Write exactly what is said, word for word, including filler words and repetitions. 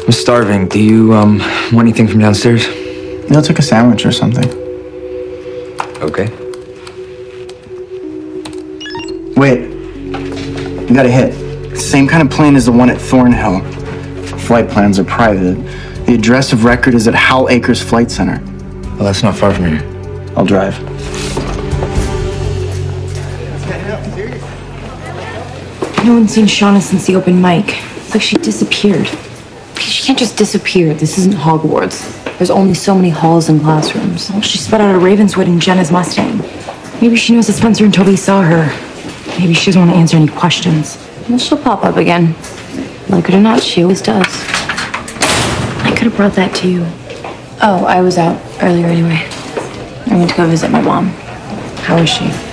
I'm starving. Do you, um, want anything from downstairs? You know, take a sandwich or something. Okay. Wait. You got a hit. Same kind of plane as the one at Thornhill. Flight plans are private. The address of record is at Howell Acres Flight Center. Well, that's not far from here. I'll drive. No one's seen Shauna since the open mic. It's like she disappeared. She can't just disappear. This isn't Hogwarts. There's only so many halls and classrooms. Well, she sped out of Ravenswood in Jenna's Mustang. Maybe she knows that Spencer and Toby saw her. Maybe she doesn't want to answer any questions. Well, she'll pop up again. Like it or not, she always does. I could have brought that to you. Oh, I was out earlier anyway. I went to go visit my mom. How is she?